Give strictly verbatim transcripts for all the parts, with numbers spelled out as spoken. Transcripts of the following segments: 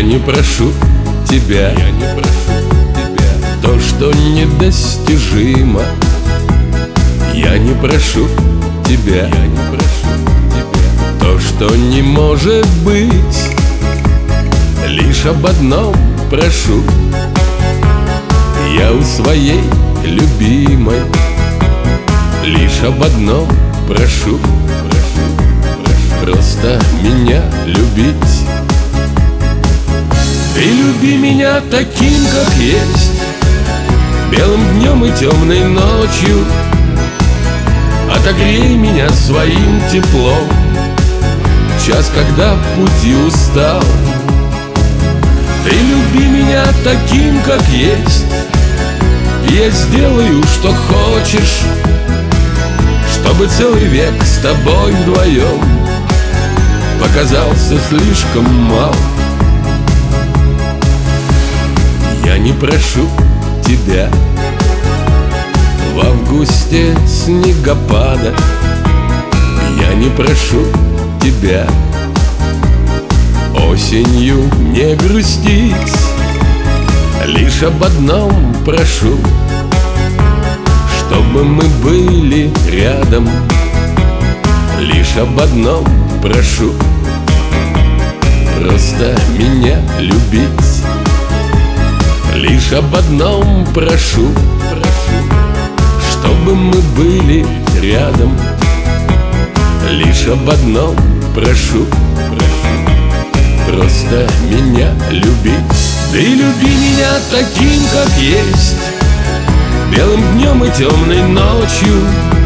не прошу тебя, я не прошу тебя то, что недостижимо. Я не прошу тебя, я не прошу тебя то, что не может быть. Лишь об одном прошу я у своей любимой. Лишь об одном прошу, прошу, прошу просто меня любить. Ты люби меня таким, как есть, белым днем и темной ночью. Отогрей меня своим теплом в час, когда в пути устал. Ты люби меня таким, как есть, и я сделаю, что хочешь, чтобы целый век с тобой вдвоем показался слишком мал. Я не прошу тебя в августе снегопада. Я не прошу тебя осенью не грустить. Лишь об одном прошу, чтобы мы были рядом. Лишь об одном прошу, просто меня любить. Лишь об одном прошу, прошу, чтобы мы были рядом. Лишь об одном прошу, прошу, просто меня любить. Ты люби меня таким, как есть, белым днем и темной ночью.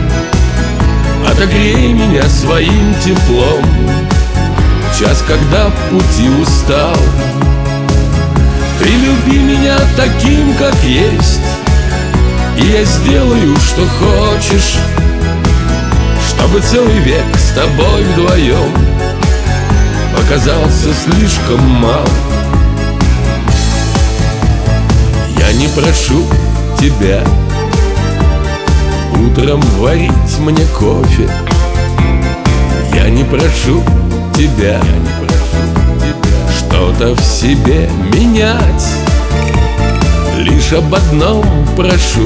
Отогрей меня своим теплом в час, когда в пути устал. Ты люби меня таким, как есть, и я сделаю, что хочешь, чтобы целый век с тобой вдвоем показался слишком мал. Я не прошу тебя утром варить мне кофе. Я не прошу тебя, я не прошу тебя что-то в себе менять. Лишь об одном прошу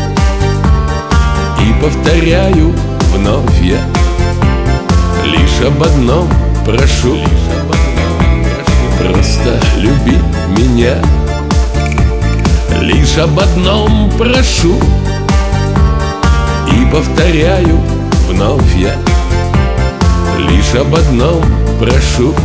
и повторяю вновь я. Лишь об одном прошу, лишь об одном прошу, просто люби меня. Лишь об одном прошу и повторяю вновь я. Лишь об одном прошу,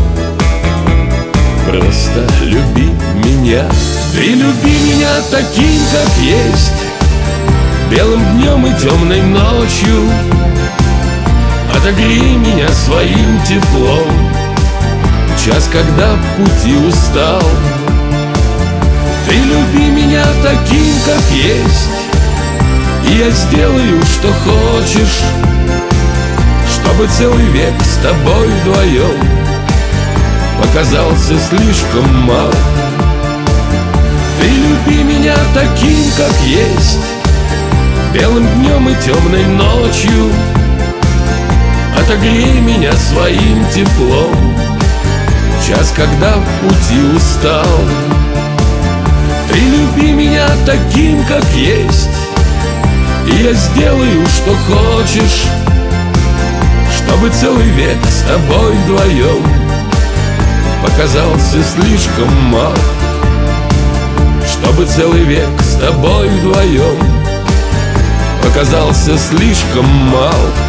просто люби меня. Ты люби меня таким, как есть, белым днем и темной ночью. Отогрей меня своим теплом в час, когда в пути устал. Ты люби меня таким, как есть, и я сделаю, что хочешь, чтобы целый век с тобой вдвоем показался слишком мал. Ты люби меня таким, как есть, белым днем и темной ночью. Отогрей меня своим теплом в час, когда в пути устал. Ты люби меня таким, как есть, и я сделаю, что хочешь, чтобы целый век с тобой вдвоем показался слишком мал. Чтобы целый век с тобой вдвоем показался слишком мал.